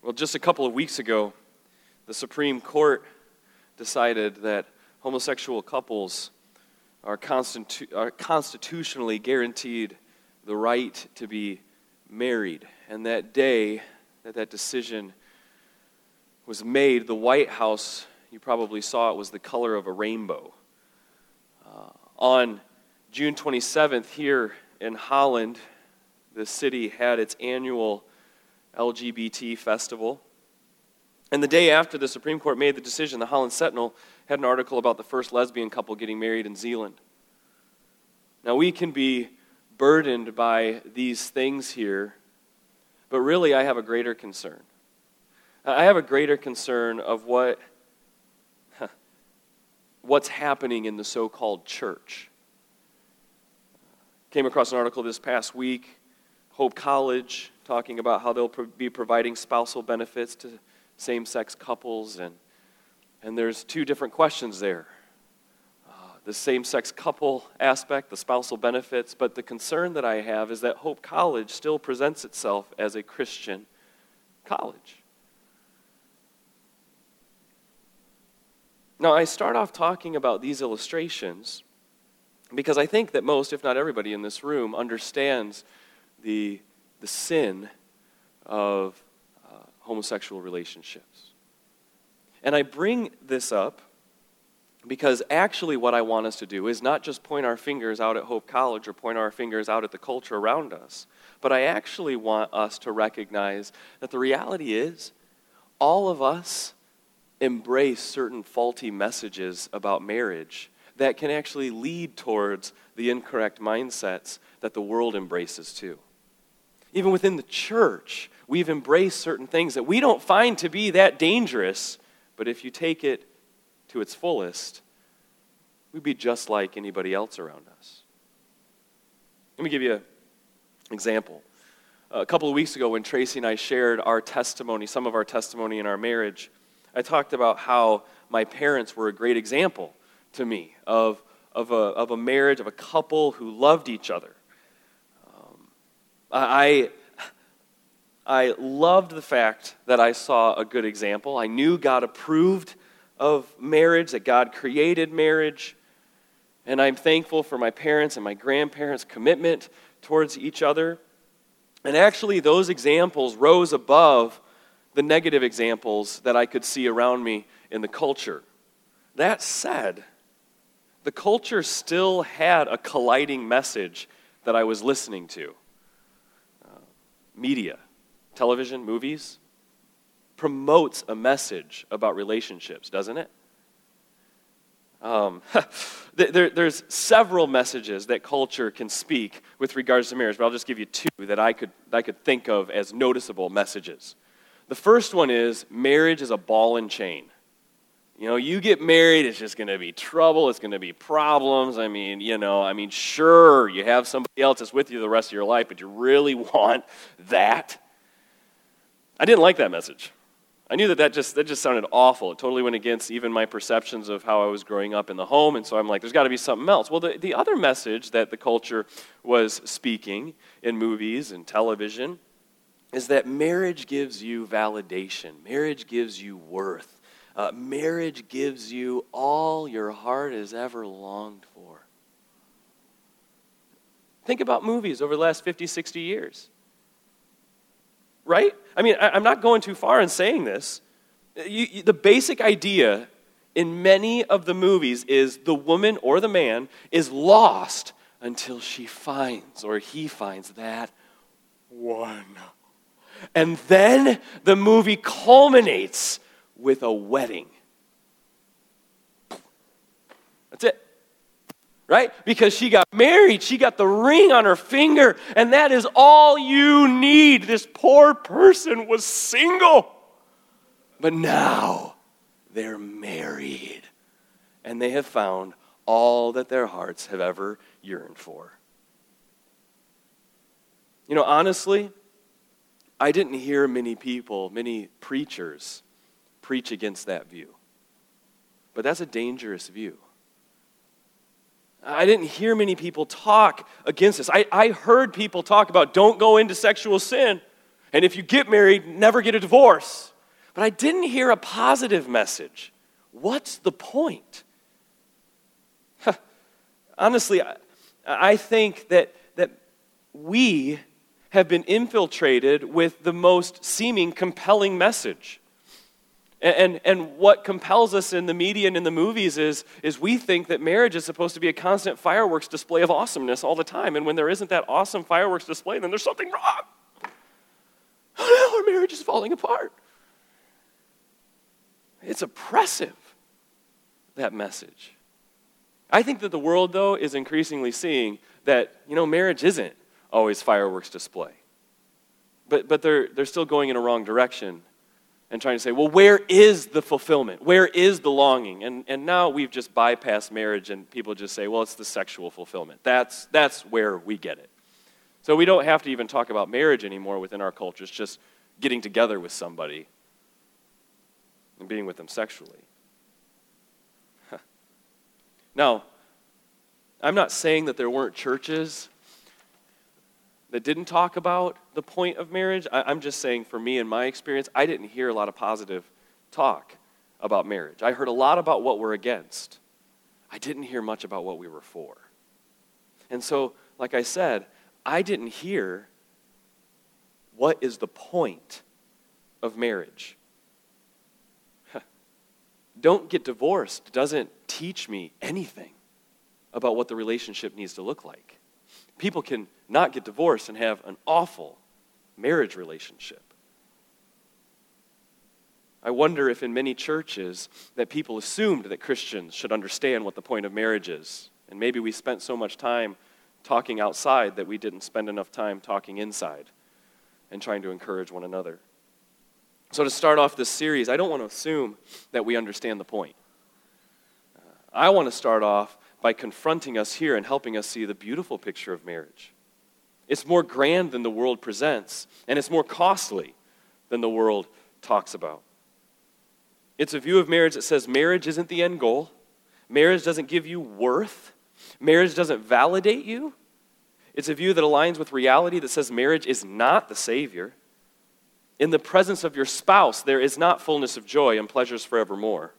Well, just a couple of weeks ago, the Supreme Court decided that homosexual couples are constitutionally guaranteed the right to be married. And that day that decision was made, the White House, you probably saw it, was the color of a rainbow. On June 27th, here in Holland, the city had its annual LGBT festival. And the day after the Supreme Court made the decision, the Holland Sentinel had an article about the first lesbian couple getting married in Zeeland. Now, we can be burdened by these things here, but really I have a greater concern. I have a greater concern of what's happening in the so-called church. Came across an article this past week, Hope College, talking about how they'll be providing spousal benefits to same-sex couples, and there's two different questions there. The same-sex couple aspect, the spousal benefits, but the concern that I have is that Hope College still presents itself as a Christian college. Now, I start off talking about these illustrations because I think that most, if not everybody in this room, understands the sin of homosexual relationships. And I bring this up because actually what I want us to do is not just point our fingers out at Hope College or point our fingers out at the culture around us, but I actually want us to recognize that the reality is all of us embrace certain faulty messages about marriage that can actually lead towards the incorrect mindsets that the world embraces too. Even within the church, we've embraced certain things that we don't find to be that dangerous, but if you take it to its fullest, we'd be just like anybody else around us. Let me give you an example. A couple of weeks ago when Tracy and I shared our testimony, some of our testimony in our marriage, I talked about how my parents were a great example to me of a marriage, of a couple who loved each other. I loved the fact that I saw a good example. I knew God approved of marriage, that God created marriage, and I'm thankful for my parents' and my grandparents' commitment towards each other. And actually, those examples rose above the negative examples that I could see around me in the culture. That said, the culture still had a colliding message that I was listening to. Media, television, movies, promotes a message about relationships, doesn't it? There's several messages that culture can speak with regards to marriage, but I'll just give you two that I could think of as noticeable messages. The first one is marriage is a ball and chain. You know, you get married, it's just going to be trouble, it's going to be problems. Sure, you have somebody else that's with you the rest of your life, but you really want that. I didn't like that message. I knew that just sounded awful. It totally went against even my perceptions of how I was growing up in the home, and so I'm like, there's got to be something else. Well, the other message that the culture was speaking in movies and television is that marriage gives you validation. Marriage gives you worth. Marriage gives you all your heart has ever longed for. Think about movies over the last 50, 60 years. Right? I mean, I'm not going too far in saying this. The basic idea in many of the movies is the woman or the man is lost until she finds or he finds that one. And then the movie culminates with a wedding. That's it. Right? Because she got married, she got the ring on her finger, and that is all you need. This poor person was single. But now they're married, and they have found all that their hearts have ever yearned for. You know, honestly, I didn't hear many preachers preach against that view. But that's a dangerous view. I didn't hear many people talk against this. I heard people talk about don't go into sexual sin. And if you get married, never get a divorce. But I didn't hear a positive message. What's the point? Honestly, I think that we have been infiltrated with the most seeming compelling message. And what compels us in the media and in the movies is we think that marriage is supposed to be a constant fireworks display of awesomeness all the time. And when there isn't that awesome fireworks display, then there's something wrong. Oh, our marriage is falling apart. It's oppressive, that message. I think that the world, though, is increasingly seeing that, marriage isn't always fireworks display. But they're still going in a wrong direction and trying to say, well, where is the fulfillment? Where is the longing? And now we've just bypassed marriage and people just say, well, it's the sexual fulfillment. That's where we get it. So we don't have to even talk about marriage anymore within our culture. It's just getting together with somebody and being with them sexually. Now, I'm not saying that there weren't churches that didn't talk about the point of marriage. I'm just saying, for me, in my experience, I didn't hear a lot of positive talk about marriage. I heard a lot about what we're against. I didn't hear much about what we were for. And so, like I said, I didn't hear what is the point of marriage. Don't get divorced doesn't teach me anything about what the relationship needs to look like. People can not get divorced and have an awful marriage relationship. I wonder if in many churches that people assumed that Christians should understand what the point of marriage is. And maybe we spent so much time talking outside that we didn't spend enough time talking inside and trying to encourage one another. So to start off this series, I don't want to assume that we understand the point. I want to start off by confronting us here and helping us see the beautiful picture of marriage. It's more grand than the world presents, and it's more costly than the world talks about. It's a view of marriage that says marriage isn't the end goal. Marriage doesn't give you worth. Marriage doesn't validate you. It's a view that aligns with reality that says marriage is not the Savior. In the presence of your spouse, there is not fullness of joy and pleasures forevermore.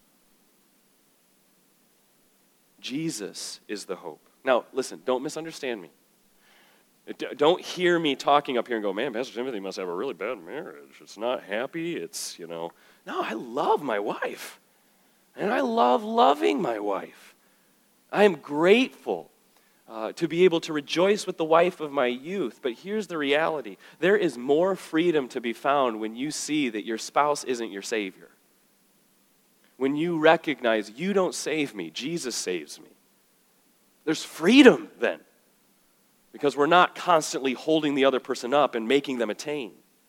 Jesus is the hope. Now, listen, don't misunderstand me. Don't hear me talking up here and go, man, Pastor Timothy must have a really bad marriage. It's not happy. It's, No, I love my wife. And I love loving my wife. I am grateful to be able to rejoice with the wife of my youth. But here's the reality. There is more freedom to be found when you see that your spouse isn't your Savior. When you recognize you don't save me, Jesus saves me. There's freedom then. Because we're not constantly holding the other person up and making them attain.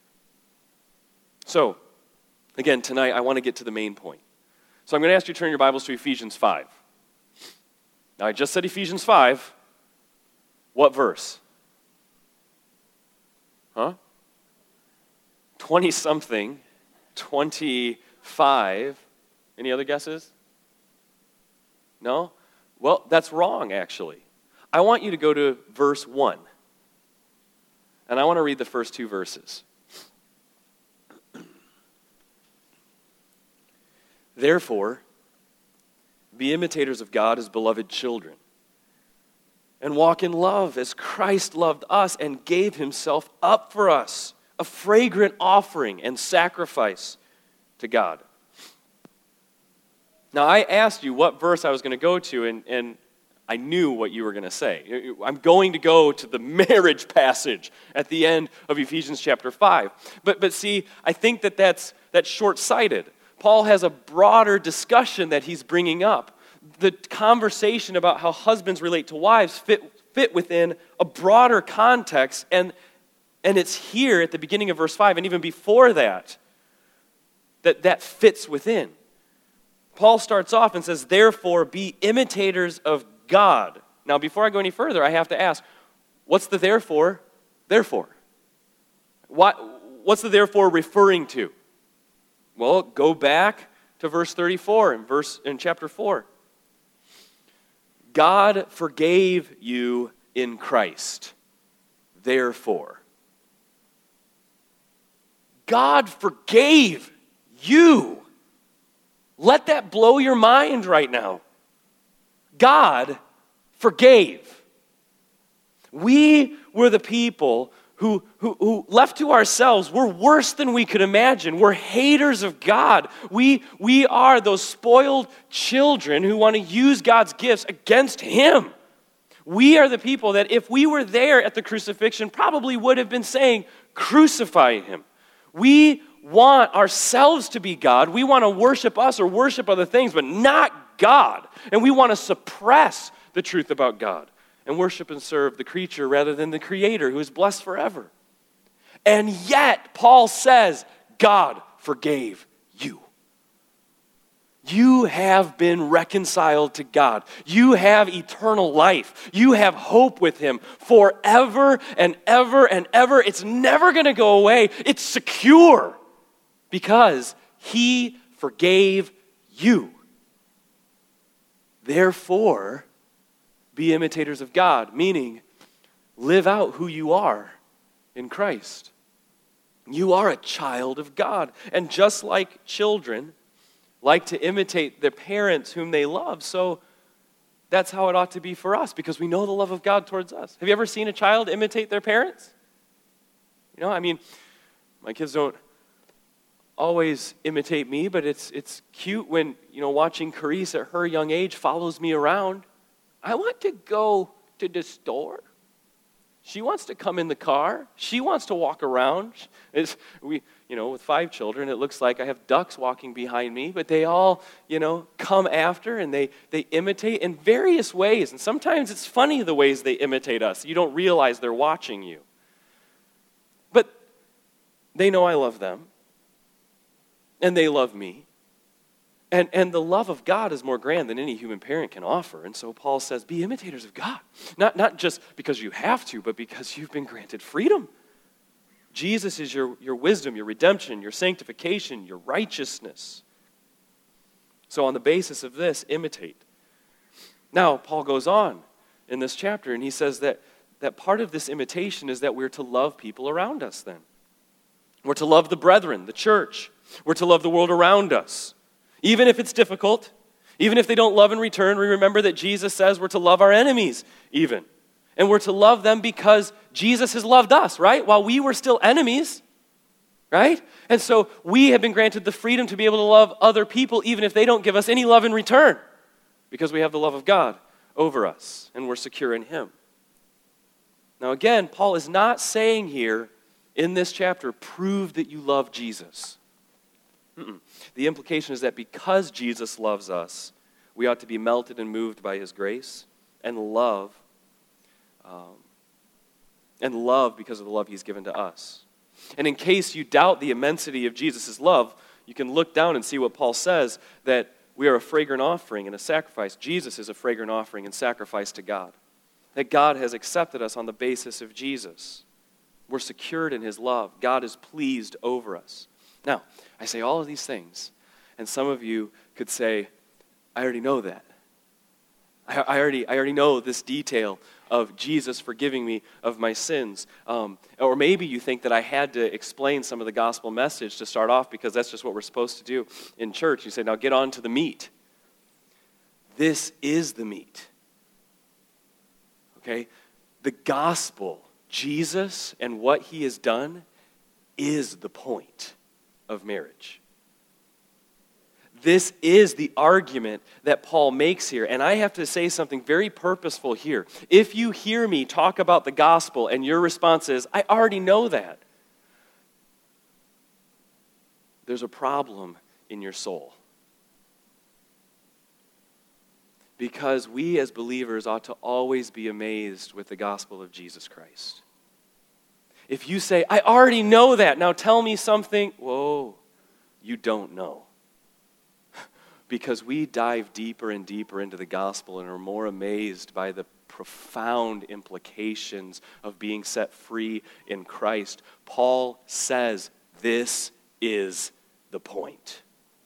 So, again, tonight I want to get to the main point. So I'm going to ask you to turn your Bibles to Ephesians 5. Now I just said Ephesians 5. What verse? 20-something, 25. Any other guesses? No? Well, that's wrong, actually. I want you to go to verse 1. And I want to read the first two verses. Therefore, be imitators of God as beloved children, and walk in love as Christ loved us and gave himself up for us, a fragrant offering and sacrifice to God. Now, I asked you what verse I was going to go to, and I knew what you were going to say. I'm going to go to the marriage passage at the end of Ephesians chapter 5. But see, I think that's short-sighted. Paul has a broader discussion that he's bringing up. The conversation about how husbands relate to wives fit within a broader context, and it's here at the beginning of verse 5, and even before that fits within. Paul starts off and says, therefore, be imitators of God. Now, before I go any further, I have to ask, what's the therefore? Therefore. What's the therefore referring to? Well, go back to verse 34 in chapter 4. God forgave you in Christ. Therefore. God forgave you. Let that blow your mind right now. God forgave. We were the people who left to ourselves, were worse than we could imagine. We're haters of God. We are those spoiled children who want to use God's gifts against Him. We are the people that if we were there at the crucifixion probably would have been saying, crucify Him. We want ourselves to be God. We want to worship us or worship other things, but not God. And we want to suppress the truth about God and worship and serve the creature rather than the Creator who is blessed forever. And yet, Paul says, God forgave you. You have been reconciled to God. You have eternal life. You have hope with Him forever and ever and ever. It's never going to go away. It's secure because He forgave you. Therefore, be imitators of God, meaning live out who you are in Christ. You are a child of God. And just like children like to imitate their parents whom they love, so that's how it ought to be for us because we know the love of God towards us. Have you ever seen a child imitate their parents? My kids don't always imitate me, but it's cute when, watching Carice at her young age follows me around. I want to go to the store. She wants to come in the car. She wants to walk around. With 5 children, it looks like I have ducks walking behind me, but they all, come after and they imitate in various ways. And sometimes it's funny the ways they imitate us. You don't realize they're watching you. But they know I love them. And they love me. And the love of God is more grand than any human parent can offer. And so Paul says, be imitators of God. Not just because you have to, but because you've been granted freedom. Jesus is your wisdom, your redemption, your sanctification, your righteousness. So on the basis of this, imitate. Now, Paul goes on in this chapter, and he says that part of this imitation is that we're to love people around us then. We're to love the brethren, the church. We're to love the world around us. Even if it's difficult, even if they don't love in return, we remember that Jesus says we're to love our enemies even. And we're to love them because Jesus has loved us, right? While we were still enemies, right? And so we have been granted the freedom to be able to love other people even if they don't give us any love in return because we have the love of God over us and we're secure in Him. Now again, Paul is not saying here in this chapter, prove that you love Jesus. The implication is that because Jesus loves us, we ought to be melted and moved by His grace and love because of the love He's given to us. And in case you doubt the immensity of Jesus' love, you can look down and see what Paul says, that we are a fragrant offering and a sacrifice. Jesus is a fragrant offering and sacrifice to God. That God has accepted us on the basis of Jesus. We're secured in His love. God is pleased over us. Now, I say all of these things, and some of you could say, I already know that. I already know this detail of Jesus forgiving me of my sins. Or maybe you think that I had to explain some of the gospel message to start off because that's just what we're supposed to do in church. You say, now get on to the meat. This is the meat. Okay? The gospel, Jesus and what He has done is the point of marriage. This is the argument that Paul makes here. And I have to say something very purposeful here. If you hear me talk about the gospel and your response is, I already know that, there's a problem in your soul. Because we as believers ought to always be amazed with the gospel of Jesus Christ. If you say, I already know that, now tell me something, whoa, you don't know. Because we dive deeper and deeper into the gospel and are more amazed by the profound implications of being set free in Christ. Paul says this is the point.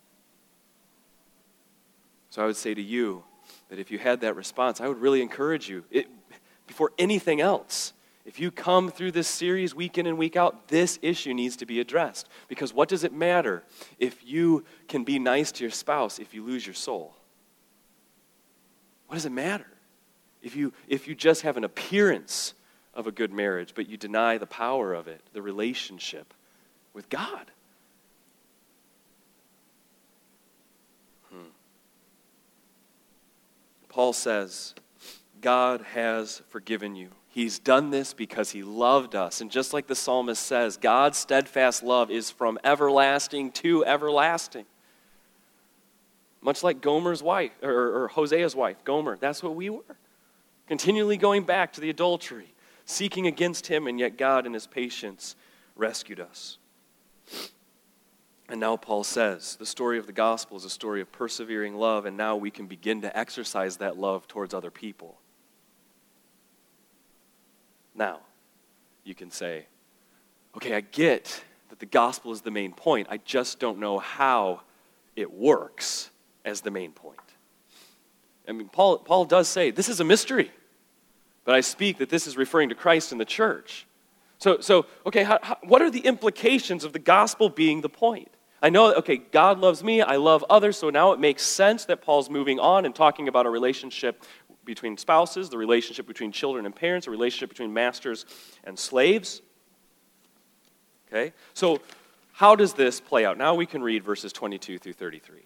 So I would say to you that if you had that response, I would really encourage you, before anything else, If you come through this series week in and week out, this issue needs to be addressed. Because what does it matter if you can be nice to your spouse if you lose your soul? What does it matter if you just have an appearance of a good marriage, but you deny the power of it, the relationship with God? Paul says, God has forgiven you. He's done this because he loved us. And just like the psalmist says, God's steadfast love is from everlasting to everlasting. Much like Gomer's wife, or Hosea's wife, Gomer, that's what we were. Continually going back to the adultery, seeking against him, and yet God in his patience rescued us. And now Paul says, the story of the gospel is a story of persevering love, and now we can begin to exercise that love towards other people. Now, you can say, okay, I get that the gospel is the main point. I just don't know how it works as the main point. I mean, Paul does say, this is a mystery, but I speak that this is referring to Christ and the church. So okay, what are the implications of the gospel being the point? I know, okay, God loves me, I love others, so now it makes sense that Paul's moving on and talking about a relationship between spouses, the relationship between children and parents, a relationship between masters and slaves. Okay, so how does this play out? Now we can read verses 22 through 33.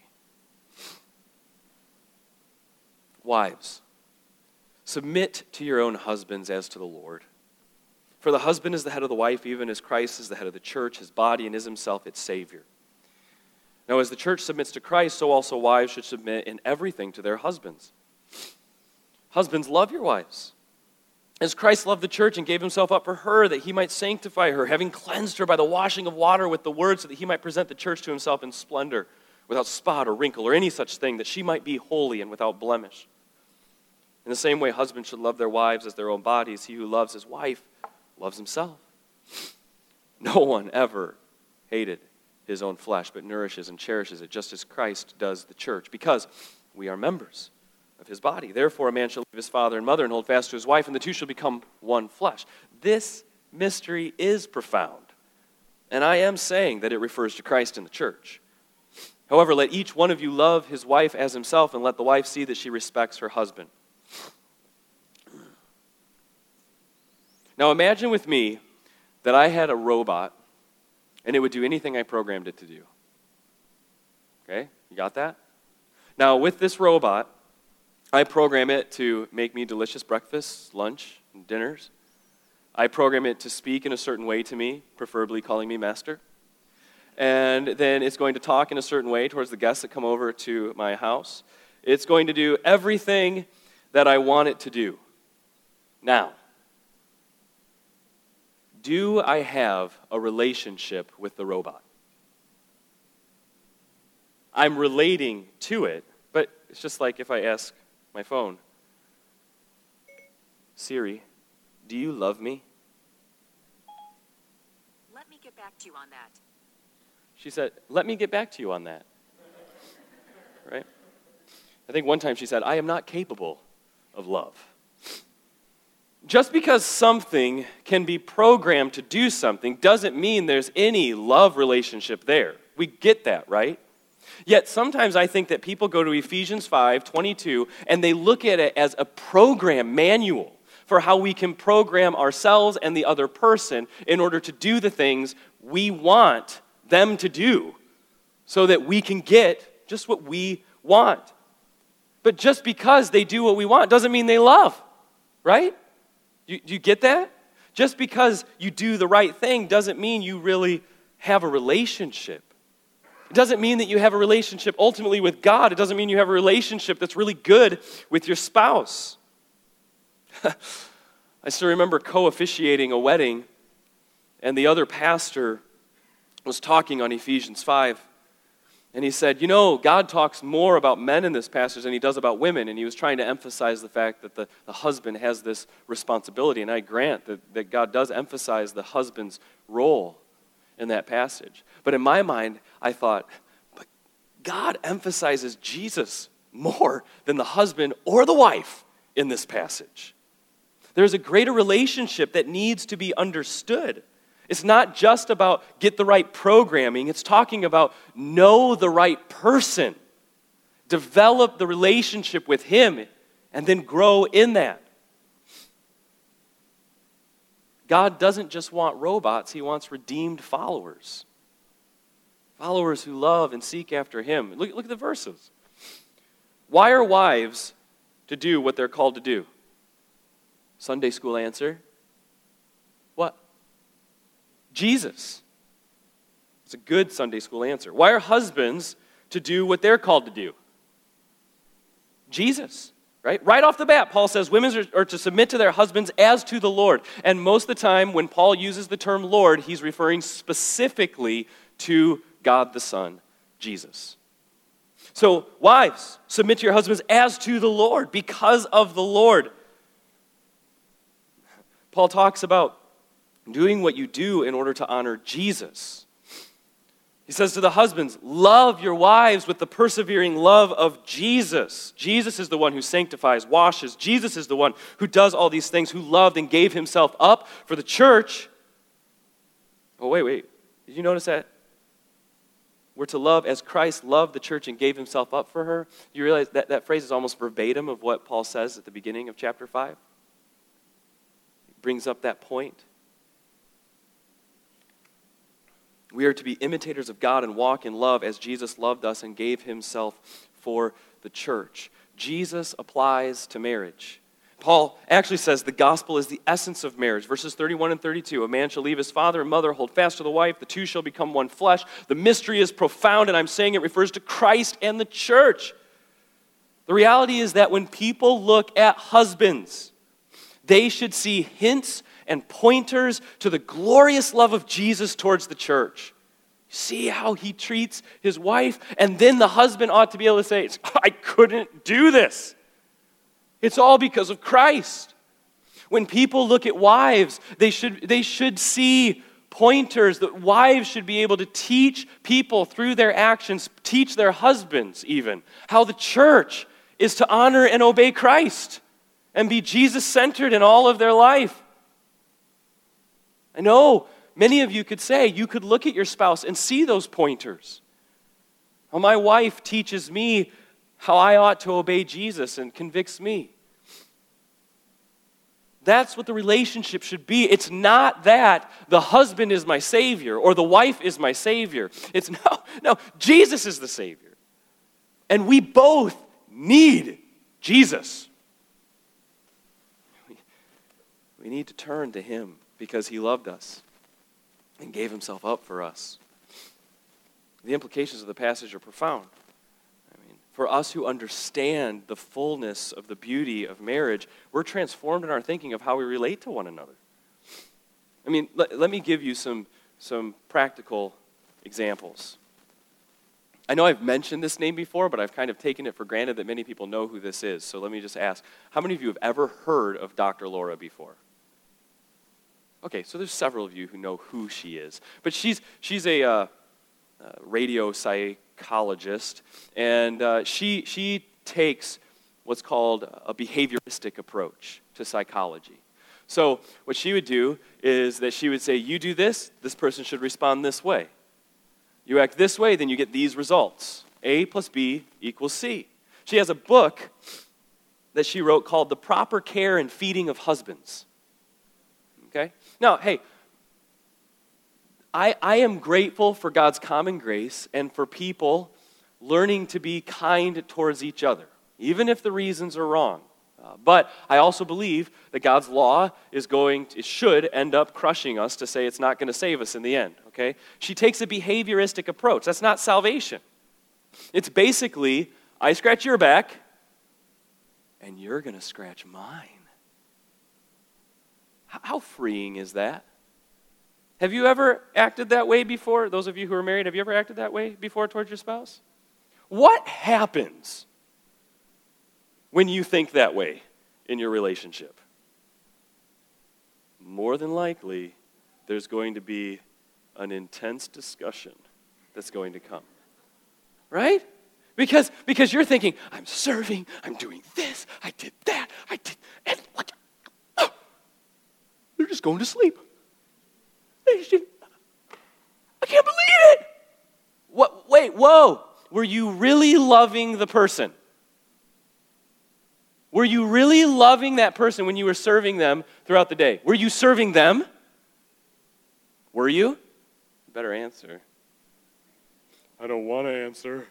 Wives, submit to your own husbands as to the Lord. For the husband is the head of the wife, even as Christ is the head of the church, his body, and is himself its Savior. Now as the church submits to Christ, so also wives should submit in everything to their husbands. Husbands, love your wives, as Christ loved the church and gave himself up for her, that he might sanctify her, having cleansed her by the washing of water with the word, so that he might present the church to himself in splendor, without spot or wrinkle or any such thing, that she might be holy and without blemish. In the same way, husbands should love their wives as their own bodies. He who loves his wife loves himself. No one ever hated his own flesh, but nourishes and cherishes it, just as Christ does the church, because we are members of his body. Therefore, a man shall leave his father and mother and hold fast to his wife, and the two shall become one flesh. This mystery is profound, and I am saying that it refers to Christ and the church. However, let each one of you love his wife as himself, and let the wife see that she respects her husband. Now imagine with me that I had a robot, and it would do anything I programmed it to do. Okay, you got that? Now with this robot, I program it to make me delicious breakfasts, lunch, and dinners. I program it to speak in a certain way to me, preferably calling me master. And then it's going to talk in a certain way towards the guests that come over to my house. It's going to do everything that I want it to do. Now, do I have a relationship with the robot? I'm relating to it, but it's just like if I ask my phone, Siri, do you love me? Let me get back to you on that. She said, let me get back to you on that. Right? I think one time she said, I am not capable of love. Just because something can be programmed to do something doesn't mean there's any love relationship there. We get that, right? Yet sometimes I think that people go to Ephesians 5:22 and they look at it as a program manual for how we can program ourselves and the other person in order to do the things we want them to do so that we can get just what we want. But just because they do what we want doesn't mean they love, right? Do you get that? Just because you do the right thing doesn't mean you really have a relationship. It doesn't mean that you have a relationship ultimately with God. It doesn't mean you have a relationship that's really good with your spouse. I still remember co-officiating a wedding, and the other pastor was talking on Ephesians 5, and he said, you know, God talks more about men in this passage than he does about women, and he was trying to emphasize the fact that the husband has this responsibility, and I grant that God does emphasize the husband's role in that passage. But in my mind, I thought, but God emphasizes Jesus more than the husband or the wife in this passage. There's a greater relationship that needs to be understood. It's not just about get the right programming. It's talking about know the right person. Develop the relationship with him and then grow in that. God doesn't just want robots. He wants redeemed followers. Followers who love and seek after him. Look at the verses. Why are wives to do what they're called to do? Sunday school answer. What? Jesus. It's a good Sunday school answer. Why are husbands to do what they're called to do? Jesus. Right off the bat, Paul says women are to submit to their husbands as to the Lord. And most of the time when Paul uses the term Lord, he's referring specifically to God the Son, Jesus. So, wives, submit to your husbands as to the Lord, because of the Lord. Paul talks about doing what you do in order to honor Jesus. He says to the husbands, love your wives with the persevering love of Jesus. Jesus is the one who sanctifies, washes. Jesus is the one who does all these things, who loved and gave himself up for the church. Oh, wait. Did you notice that? We're to love as Christ loved the church and gave himself up for her. You realize that phrase is almost verbatim of what Paul says at the beginning of chapter 5? He brings up that point. We are to be imitators of God and walk in love as Jesus loved us and gave himself for the church. Jesus applies to marriage. Paul actually says the gospel is the essence of marriage. Verses 31 and 32, a man shall leave his father and mother, hold fast to the wife, the two shall become one flesh. The mystery is profound, and I'm saying it refers to Christ and the church. The reality is that when people look at husbands, they should see hints and pointers to the glorious love of Jesus towards the church. See how he treats his wife, and then the husband ought to be able to say, I couldn't do this. It's all because of Christ. When people look at wives, they should see pointers that wives should be able to teach people through their actions, teach their husbands even, how the church is to honor and obey Christ and be Jesus-centered in all of their life. I know many of you could say, you could look at your spouse and see those pointers. Well, my wife teaches me how I ought to obey Jesus and convicts me. That's what the relationship should be. It's not that the husband is my Savior or the wife is my Savior. It's no, Jesus is the Savior. And we both need Jesus. We need to turn to him because he loved us and gave himself up for us. The implications of the passage are profound. For us who understand the fullness of the beauty of marriage, we're transformed in our thinking of how we relate to one another. Let me give you some practical examples. I know I've mentioned this name before, but I've kind of taken it for granted that many people know who this is. So let me just ask, how many of you have ever heard of Dr. Laura before? Okay, so there's several of you who know who she is. But she's a radio psychologist, and she takes what's called a behavioristic approach to psychology. So what she would do is that she would say, you do this person should respond this way. You act this way, then you get these results. A plus B equals C. She has a book that she wrote called The Proper Care and Feeding of Husbands. Okay? Now, hey, I am grateful for God's common grace and for people learning to be kind towards each other, even if the reasons are wrong. But I also believe that God's law it should end up crushing us to say it's not going to save us in the end, okay? She takes a behavioristic approach. That's not salvation. It's basically, I scratch your back, and you're going to scratch mine. How freeing is that? Have you ever acted that way before? Those of you who are married, have you ever acted that way before towards your spouse? What happens when you think that way in your relationship? More than likely, there's going to be an intense discussion that's going to come. Right? Because you're thinking, I'm serving, I'm doing this, I did that, and what? They're just going to sleep. I can't believe it. What? Wait, whoa. Were you really loving the person? Were you really loving that person when you were serving them throughout the day? Were you serving them? Were you? You better answer. I don't want to answer.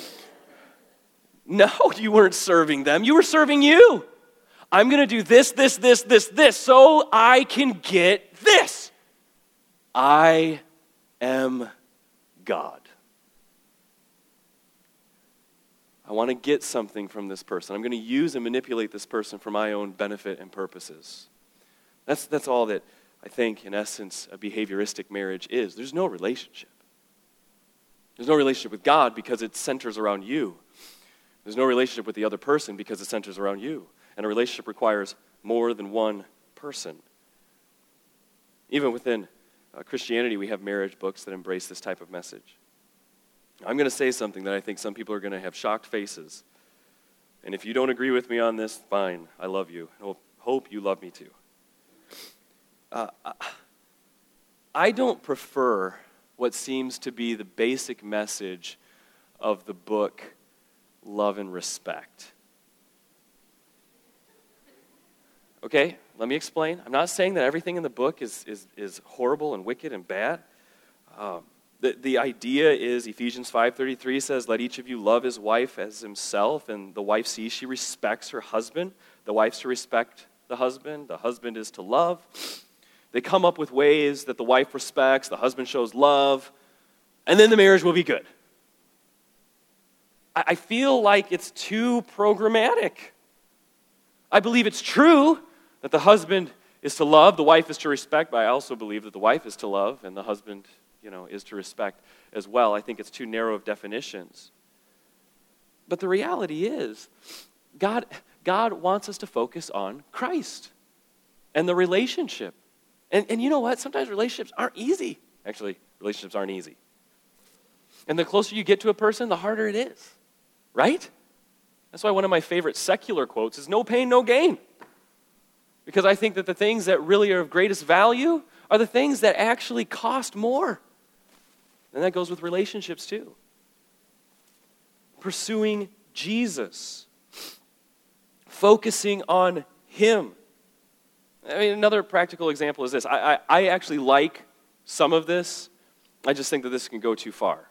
No, you weren't serving them. You were serving you. I'm going to do this, so I can get this. I am God. I want to get something from this person. I'm going to use and manipulate this person for my own benefit and purposes. That's all that I think, in essence, a behavioristic marriage is. There's no relationship. There's no relationship with God because it centers around you. There's no relationship with the other person because it centers around you. And a relationship requires more than one person. Even within Christianity, we have marriage books that embrace this type of message. I'm going to say something that I think some people are going to have shocked faces. And if you don't agree with me on this, fine. I love you. Hope you love me too. I don't prefer what seems to be the basic message of the book, Love and Respect. Okay, let me explain. I'm not saying that everything in the book is horrible and wicked and bad. The idea is, Ephesians 5:33 says, let each of you love his wife as himself, and the wife sees she respects her husband. The wife's to respect the husband is to love. They come up with ways that the wife respects, the husband shows love, and then the marriage will be good. I feel like it's too programmatic. I believe it's true that the husband is to love, the wife is to respect, but I also believe that the wife is to love and the husband, is to respect as well. I think it's too narrow of definitions. But the reality is, God wants us to focus on Christ and the relationship. And you know what? Sometimes relationships aren't easy. Actually, relationships aren't easy. And the closer you get to a person, the harder it is. Right? That's why one of my favorite secular quotes is, no pain, no gain. Because I think that the things that really are of greatest value are the things that actually cost more. And that goes with relationships too. Pursuing Jesus. Focusing on Him. I mean, another practical example is this. I actually like some of this. I just think that this can go too far.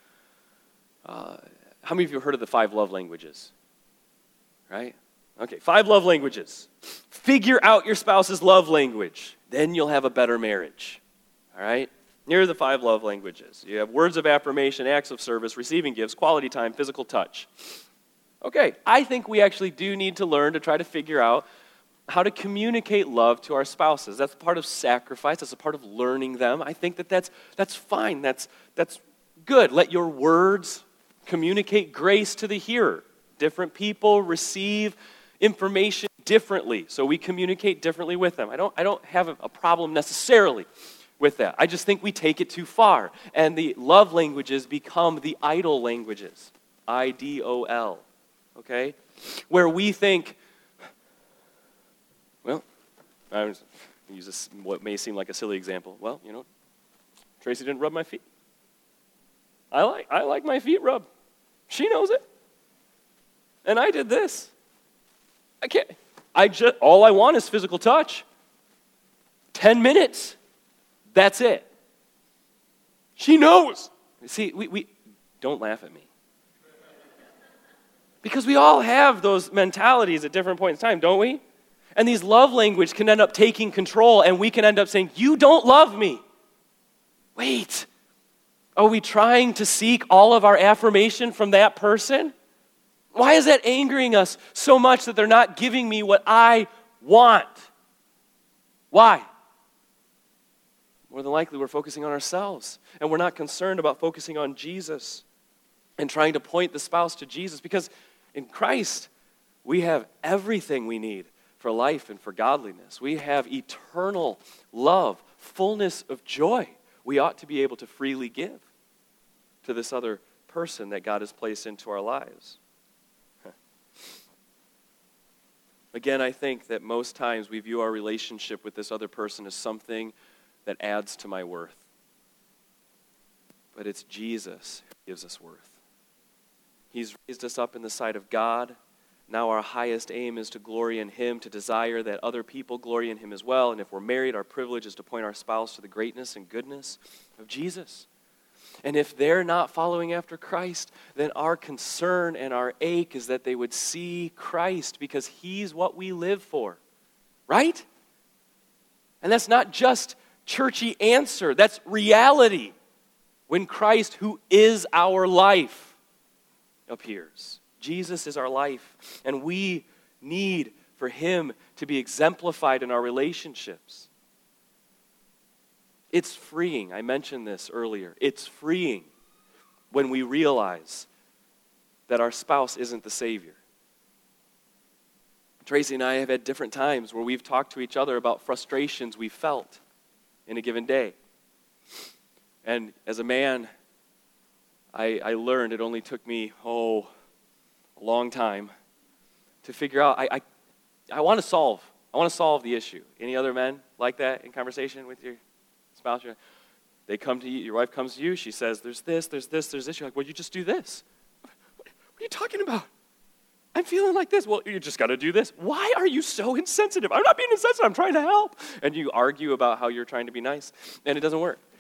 How many of you have heard of the 5 love languages? Right? Okay, 5 love languages. Figure out your spouse's love language. Then you'll have a better marriage. All right? Here are the 5 love languages. You have words of affirmation, acts of service, receiving gifts, quality time, physical touch. Okay, I think we actually do need to learn to try to figure out how to communicate love to our spouses. That's part of sacrifice. That's a part of learning them. I think that's fine. That's good. Let your words communicate grace to the hearer. Different people receive information differently, so we communicate differently with them. I don't have a problem necessarily with that. I just think we take it too far, and the love languages become the idol languages. IDOL. Okay? Where we think, well, I use what may seem like a silly example. Well, Tracy didn't rub my feet. I like my feet rubbed. She knows it. And I did this. All I want is physical touch. 10 minutes. That's it. She knows. See, we don't laugh at me. Because we all have those mentalities at different points in time, don't we? And these love language can end up taking control, and we can end up saying, you don't love me. Wait. Are we trying to seek all of our affirmation from that person? Why is that angering us so much that they're not giving me what I want? Why? More than likely, we're focusing on ourselves, and we're not concerned about focusing on Jesus and trying to point the spouse to Jesus, because in Christ, we have everything we need for life and for godliness. We have eternal love, fullness of joy. We ought to be able to freely give to this other person that God has placed into our lives. Again, I think that most times we view our relationship with this other person as something that adds to my worth. But it's Jesus who gives us worth. He's raised us up in the sight of God. Now our highest aim is to glory in Him, to desire that other people glory in Him as well. And if we're married, our privilege is to point our spouse to the greatness and goodness of Jesus. And if they're not following after Christ, then our concern and our ache is that they would see Christ, because He's what we live for. Right? And that's not just churchy answer. That's reality. When Christ, who is our life, appears. Jesus is our life. And we need for Him to be exemplified in our relationships. It's freeing. I mentioned this earlier. It's freeing when we realize that our spouse isn't the Savior. Tracy and I have had different times where we've talked to each other about frustrations we felt in a given day. And as a man, I learned it only took me, a long time to figure out, I want to solve the issue. Any other men like that in conversation with your spouse? They come to you, your wife comes to you, she says, there's this. You're like, well, you just do this. What are you talking about? I'm feeling like this. Well, you just got to do this. Why are you so insensitive? I'm not being insensitive. I'm trying to help. And you argue about how you're trying to be nice, and it doesn't work.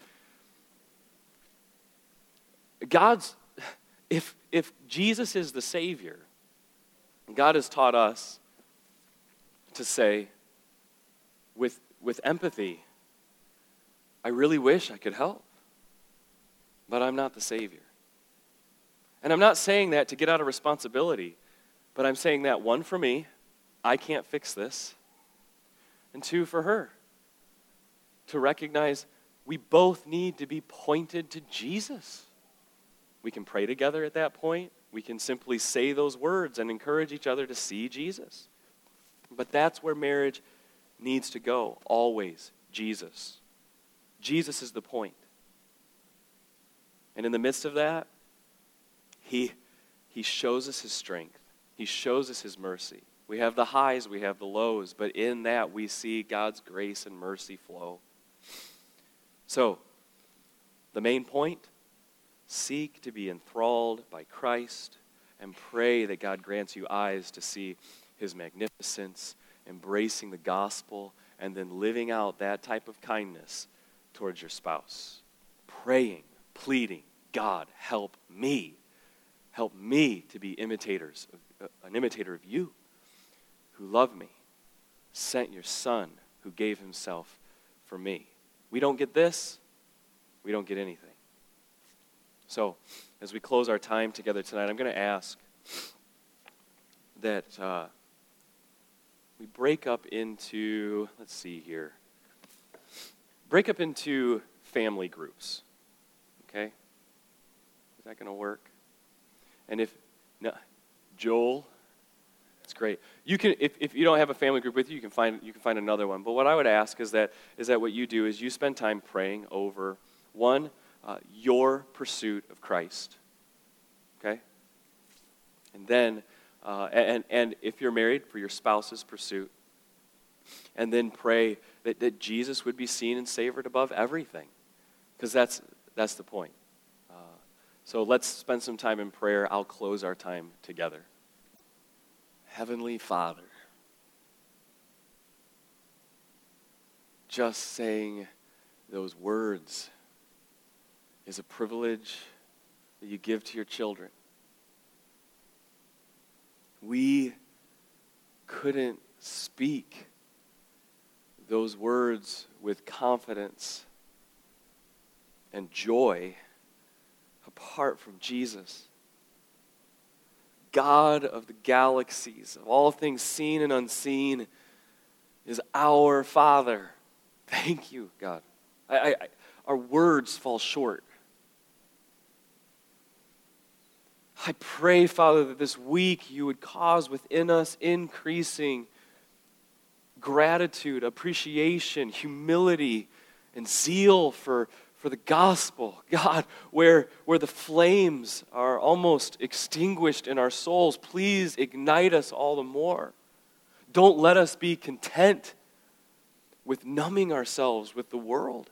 If Jesus is the Savior, God has taught us to say, with empathy, I really wish I could help, but I'm not the Savior. And I'm not saying that to get out of responsibility, but I'm saying that, one, for me, I can't fix this, and two, for her, to recognize we both need to be pointed to Jesus. We can pray together at that point. We can simply say those words and encourage each other to see Jesus. But that's where marriage needs to go, always, Jesus. Jesus is the point. And in the midst of that, He shows us His strength. He shows us His mercy. We have the highs, we have the lows, but in that we see God's grace and mercy flow. So, the main point, seek to be enthralled by Christ and pray that God grants you eyes to see His magnificence, embracing the gospel, and then living out that type of kindness towards your spouse. Praying, pleading, God, help me. Help me to be an imitator of you, who loved me, sent your Son, who gave Himself for me. We don't get this, we don't get anything. So, as we close our time together tonight, I'm going to ask that we break up into, break up into family groups. Okay? Is that going to work? And Joel, that's great. You can, if you don't have a family group with you, you can find another one. But what I would ask is that what you do is you spend time praying over, one, your pursuit of Christ. Okay? And then, and if you're married, for your spouse's pursuit. And then pray that Jesus would be seen and savored above everything. Because that's the point. So let's spend some time in prayer. I'll close our time together. Heavenly Father, just saying those words is a privilege that you give to your children. We couldn't speak those words with confidence and joy apart from Jesus. God of the galaxies, of all things seen and unseen, is our Father. Thank you, God. Our words fall short. I pray, Father, that this week you would cause within us increasing gratitude, appreciation, humility, and zeal for the gospel. God, where the flames are almost extinguished in our souls, please ignite us all the more. Don't let us be content with numbing ourselves with the world.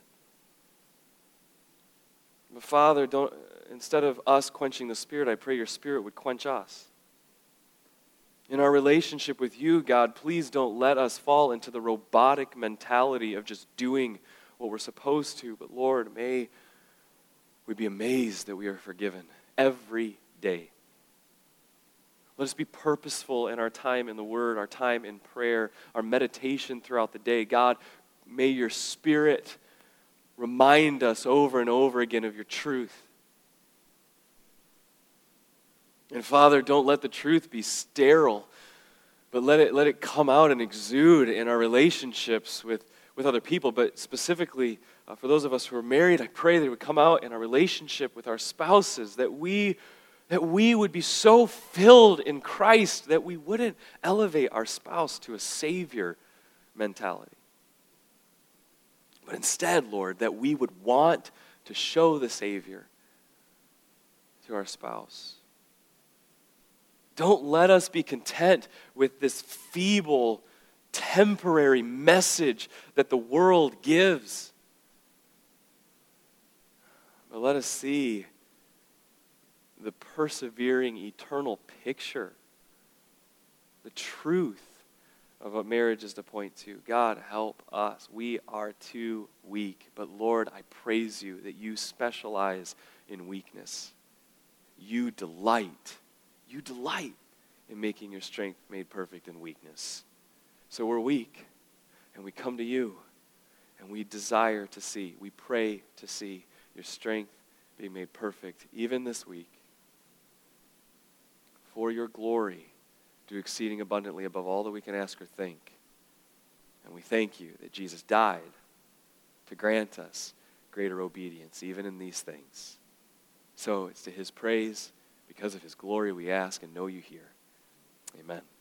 But Father, instead of us quenching the Spirit, I pray your Spirit would quench us. In our relationship with you, God, please don't let us fall into the robotic mentality of just doing what we're supposed to. But Lord, may we be amazed that we are forgiven every day. Let us be purposeful in our time in the Word, our time in prayer, our meditation throughout the day. God, may your Spirit remind us over and over again of your truth. And Father, don't let the truth be sterile, but let it come out and exude in our relationships with other people. But specifically, for those of us who are married, I pray that it would come out in our relationship with our spouses, that we would be so filled in Christ that we wouldn't elevate our spouse to a Savior mentality. But instead, Lord, that we would want to show the Savior to our spouse. Don't let us be content with this feeble, temporary message that the world gives. But let us see the persevering, eternal picture, the truth of what marriage is to point to. God, help us. We are too weak. But Lord, I praise you that you specialize in weakness. You delight in making your strength made perfect in weakness. So we're weak, and we come to you, and we desire to see, we pray to see your strength being made perfect, even this week. For your glory, do exceeding abundantly above all that we can ask or think. And we thank you that Jesus died to grant us greater obedience, even in these things. So it's to his praise, because of his glory, we ask and know you hear. Amen.